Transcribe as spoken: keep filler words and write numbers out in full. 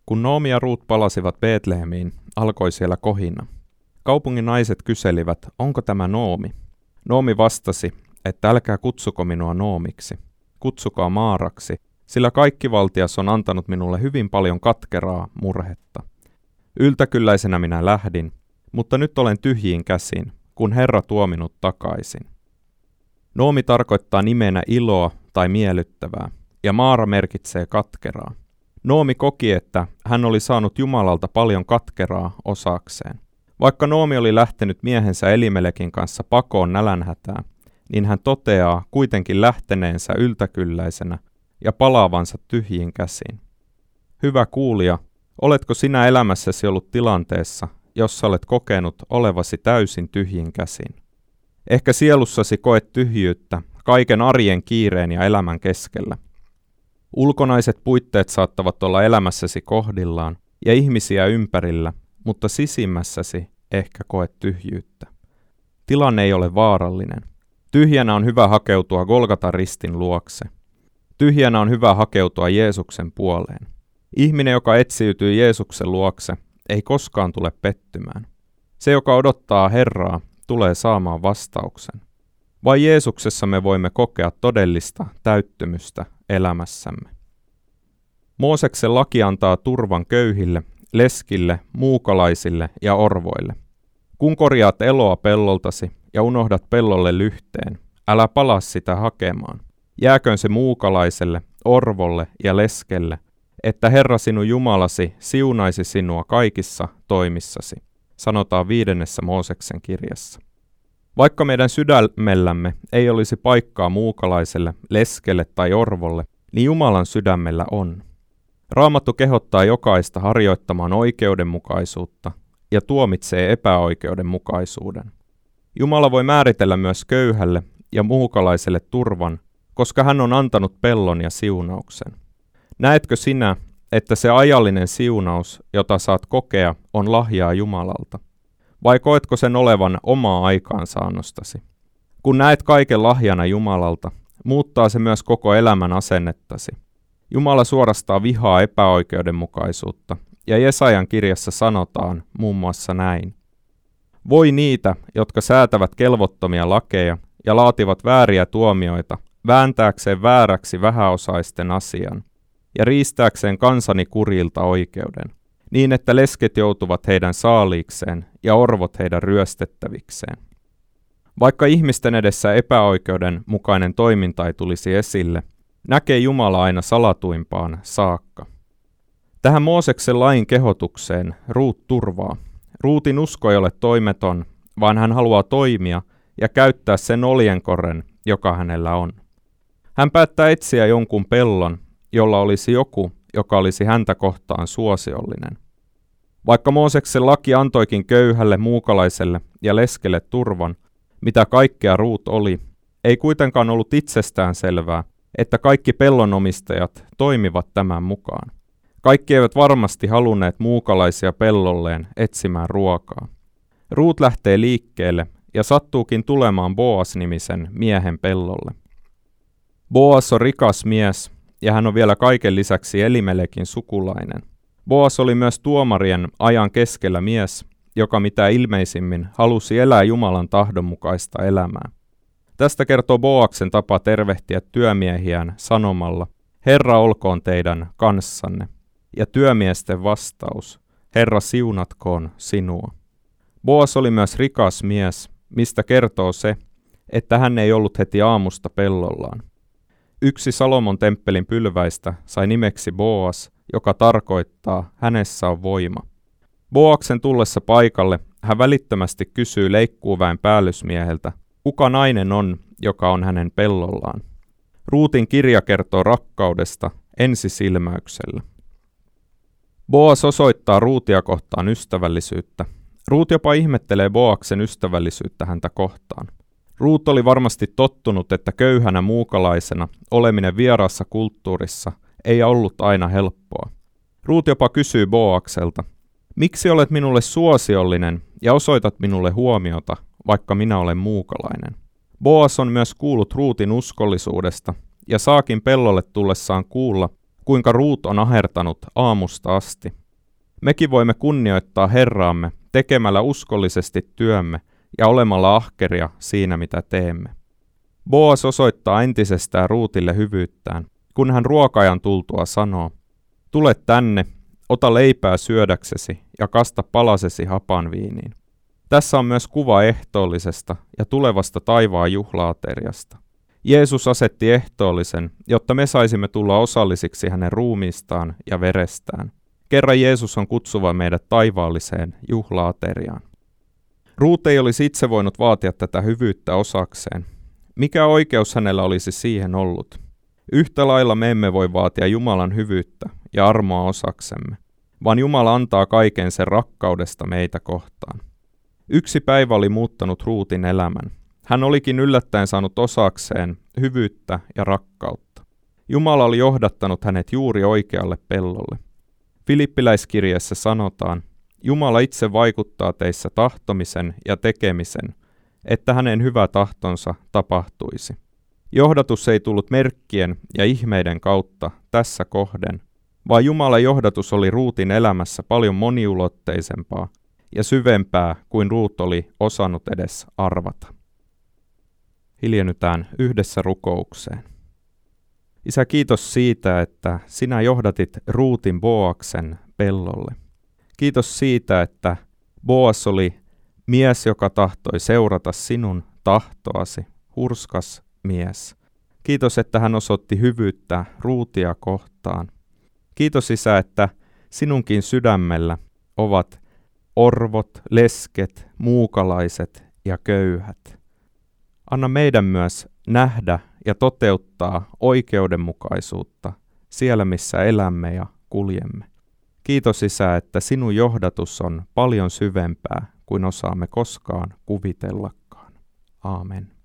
Kun Noomi ja Ruut palasivat Betlehemiin, alkoi siellä kohina. Kaupungin naiset kyselivät, onko tämä Noomi? Noomi vastasi, että älkää kutsuko minua Noomiksi, kutsukaa Maaraksi, sillä kaikkivaltias on antanut minulle hyvin paljon katkeraa murhetta. Yltäkylläisenä minä lähdin, mutta nyt olen tyhjiin käsin, kun Herra tuo minut takaisin. Noomi tarkoittaa nimenä iloa tai miellyttävää, ja Maara merkitsee katkeraa. Noomi koki, että hän oli saanut Jumalalta paljon katkeraa osakseen. Vaikka Noomi oli lähtenyt miehensä Elimelekin kanssa pakoon nälänhätään, niin hän toteaa kuitenkin lähteneensä yltäkylläisenä ja palaavansa tyhjiin käsiin. Hyvä kuulija, oletko sinä elämässäsi ollut tilanteessa, jossa olet kokenut olevasi täysin tyhjin käsin? Ehkä sielussasi koet tyhjyyttä kaiken arjen kiireen ja elämän keskellä. Ulkonaiset puitteet saattavat olla elämässäsi kohdillaan ja ihmisiä ympärillä, mutta sisimmässäsi ehkä koet tyhjyyttä. Tilanne ei ole vaarallinen. Tyhjänä on hyvä hakeutua Golgatan ristin luokse. Tyhjänä on hyvä hakeutua Jeesuksen puoleen. Ihminen, joka etsiytyy Jeesuksen luokse, ei koskaan tule pettymään. Se, joka odottaa Herraa, tulee saamaan vastauksen. Vain Jeesuksessa me voimme kokea todellista täyttymystä elämässämme. Mooseksen laki antaa turvan köyhille, leskille, muukalaisille ja orvoille. Kun korjaat eloa pelloltasi ja unohdat pellolle lyhteen, älä palaa sitä hakemaan. Jääköön se muukalaiselle, orvolle ja leskelle, että Herra sinun Jumalasi siunaisi sinua kaikissa toimissasi, sanotaan viidennessä Mooseksen kirjassa. Vaikka meidän sydämellämme ei olisi paikkaa muukalaiselle, leskelle tai orvolle, niin Jumalan sydämellä on. Raamattu kehottaa jokaista harjoittamaan oikeudenmukaisuutta ja tuomitsee epäoikeudenmukaisuuden. Jumala voi määritellä myös köyhälle ja muukalaiselle turvan, koska hän on antanut pellon ja siunauksen. Näetkö sinä, että se ajallinen siunaus, jota saat kokea, on lahjaa Jumalalta? Vai koetko sen olevan omaa aikaansaannostasi? Kun näet kaiken lahjana Jumalalta, muuttaa se myös koko elämän asennettasi. Jumala suorastaan vihaa epäoikeudenmukaisuutta, ja Jesajan kirjassa sanotaan muun muassa näin. Voi niitä, jotka säätävät kelvottomia lakeja ja laativat vääriä tuomioita, vääntääkseen vääräksi vähäosaisten asian, ja riistääkseen kansani kurilta oikeuden, niin että lesket joutuvat heidän saaliikseen ja orvot heidän ryöstettävikseen. Vaikka ihmisten edessä epäoikeudenmukainen toiminta ei tulisi esille, näkee Jumala aina salatuimpaan saakka. Tähän Mooseksen lain kehotukseen Ruut turvaa. Ruutin usko ei ole toimeton, vaan hän haluaa toimia ja käyttää sen oljenkorren, joka hänellä on. Hän päättää etsiä jonkun pellon, jolla olisi joku, joka olisi häntä kohtaan suosiollinen. Vaikka Mooseksen laki antoikin köyhälle, muukalaiselle ja leskelle turvan, mitä kaikkea Ruut oli, ei kuitenkaan ollut itsestään selvää, että kaikki pellonomistajat toimivat tämän mukaan. Kaikki eivät varmasti halunneet muukalaisia pellolleen etsimään ruokaa. Ruut lähtee liikkeelle ja sattuukin tulemaan Boas-nimisen miehen pellolle. Boas on rikas mies ja hän on vielä kaiken lisäksi Elimelekin sukulainen. Boas oli myös tuomarien ajan keskellä mies, joka mitä ilmeisimmin halusi elää Jumalan tahdonmukaista elämää. Tästä kertoo Boaksen tapa tervehtiä työmiehiään sanomalla, Herra olkoon teidän kanssanne, ja työmiesten vastaus, Herra siunatkoon sinua. Boas oli myös rikas mies, mistä kertoo se, että hän ei ollut heti aamusta pellollaan. Yksi Salomon temppelin pylväistä sai nimeksi Boas, joka tarkoittaa, hänessä on voima. Boaksen tullessa paikalle hän välittömästi kysyy leikkuuväen päällysmieheltä, kuka nainen on, joka on hänen pellollaan. Ruutin kirja kertoo rakkaudesta ensisilmäyksellä. Boas osoittaa Ruutia kohtaan ystävällisyyttä. Ruut jopa ihmettelee Boaksen ystävällisyyttä häntä kohtaan. Ruut oli varmasti tottunut, että köyhänä muukalaisena oleminen vieraassa kulttuurissa ei ollut aina helppoa. Ruut jopa kysyy Boakselta, miksi olet minulle suosiollinen ja osoitat minulle huomiota, vaikka minä olen muukalainen. Boas on myös kuullut Ruutin uskollisuudesta ja saakin pellolle tullessaan kuulla, kuinka Ruut on ahertanut aamusta asti. Mekin voimme kunnioittaa Herraamme tekemällä uskollisesti työmme ja olemalla ahkeria siinä, mitä teemme. Boas osoittaa entisestään Ruutille hyvyyttään, kun hän ruokajan tultua sanoo, tule tänne, ota leipää syödäksesi ja kasta palasesi hapan viiniin. Tässä on myös kuva ehtoollisesta ja tulevasta taivaan juhlaateriasta. Jeesus asetti ehtoollisen, jotta me saisimme tulla osallisiksi hänen ruumiistaan ja verestään. Kerran Jeesus on kutsuva meidät taivaalliseen juhlaateriaan. Ruut ei olisi itse voinut vaatia tätä hyvyyttä osakseen. Mikä oikeus hänellä olisi siihen ollut? Yhtä lailla me emme voi vaatia Jumalan hyvyyttä ja armoa osaksemme, vaan Jumala antaa kaiken sen rakkaudesta meitä kohtaan. Yksi päivä oli muuttanut Ruutin elämän. Hän olikin yllättäen saanut osakseen hyvyyttä ja rakkautta. Jumala oli johdattanut hänet juuri oikealle pellolle. Filippiläiskirjeessä sanotaan, Jumala itse vaikuttaa teissä tahtomisen ja tekemisen, että hänen hyvä tahtonsa tapahtuisi. Johdatus ei tullut merkkien ja ihmeiden kautta tässä kohden, vaan Jumalan johdatus oli Ruutin elämässä paljon moniulotteisempaa ja syvempää kuin Ruut oli osannut edes arvata. Hiljennytään yhdessä rukoukseen. Isä, kiitos siitä, että sinä johdatit Ruutin Boaksen pellolle. Kiitos siitä, että Boas oli mies, joka tahtoi seurata sinun tahtoasi, hurskas mies. Kiitos, että hän osoitti hyvyyttä Ruutia kohtaan. Kiitos, Isä, että sinunkin sydämellä ovat orvot, lesket, muukalaiset ja köyhät. Anna meidän myös nähdä ja toteuttaa oikeudenmukaisuutta siellä, missä elämme ja kuljemme. Kiitos, Isä, että sinun johdatus on paljon syvempää kuin osaamme koskaan kuvitellakaan. Aamen.